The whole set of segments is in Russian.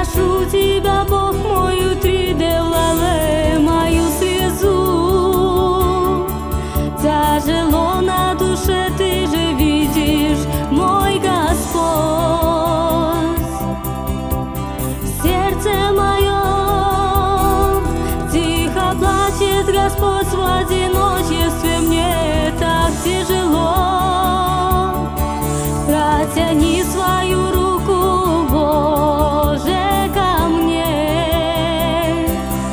прошу Тебя, Бог мой, утри делале мою слезу. Тяжело на душе, Ты же видишь, мой Господь. Сердце мое тихо плачет, Господь, в одиночестве мне так тяжело. Протяни свою руку, Боже, ко мне.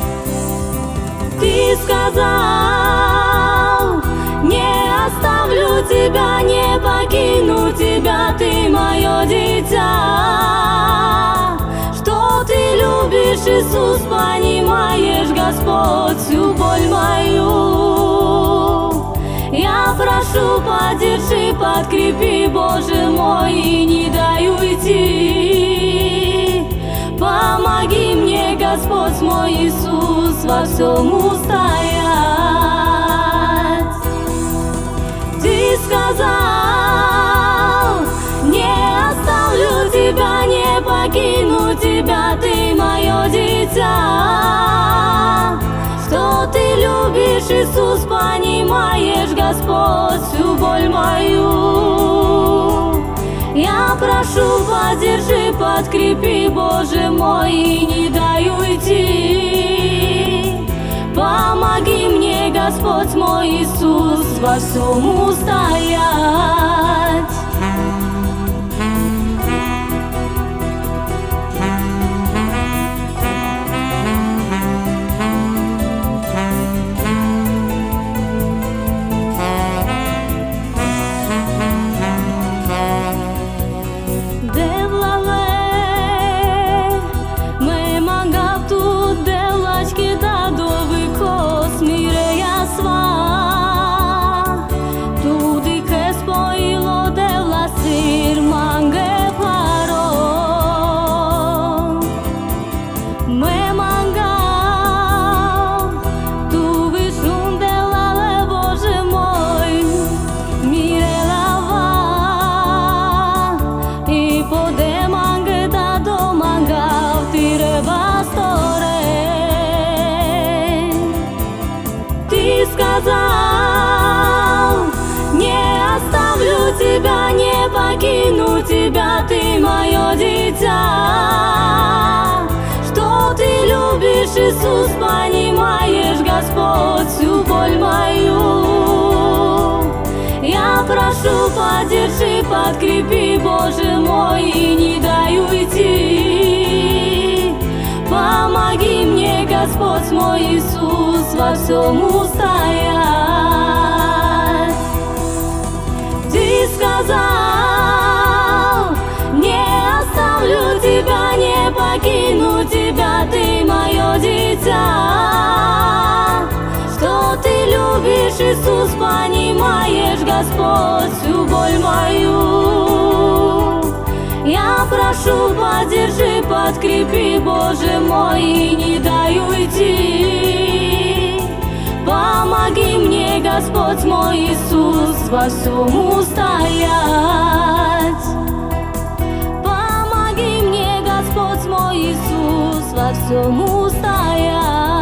Ты сказал, не оставлю Тебя, не покину Тебя, Ты мое дитя. Что Ты любишь, Иисус, понимаешь, Господь, всю боль мою. Я прошу, поддержи, подкрепи, Боже мой, и не дай уйти. Помоги мне, Господь мой Иисус, во всем устоять. Ты сказал, не оставлю Тебя, не покину Тебя, Ты мое дитя. Что Ты любишь, Иисус, понимаешь, Господь, всю боль мою. Я прошу, поддержи, подкрепи, Боже мой, и не дай уйти. Помоги мне, Господь мой Иисус, во всем устоять. Сказал, не оставлю Тебя, не покину Тебя, Ты мое дитя. Что Ты любишь, Иисус, понимаешь, Господь, всю боль мою. Я прошу, поддержи, подкрепи, Боже мой, и не дай уйти. Помоги мне, Господь мой Иисус, во всем устоять. Ты сказал, не оставлю Тебя, не покину Тебя, Ты мое дитя. Что Ты любишь, Иисус, понимаешь, Господь, всю боль мою. Я прошу, поддержи, подкрепи, Боже мой, и не дай уйти. Помоги мне, Господь мой Иисус, во всем устоять. Помоги мне, Господь мой Иисус, во всем устоять.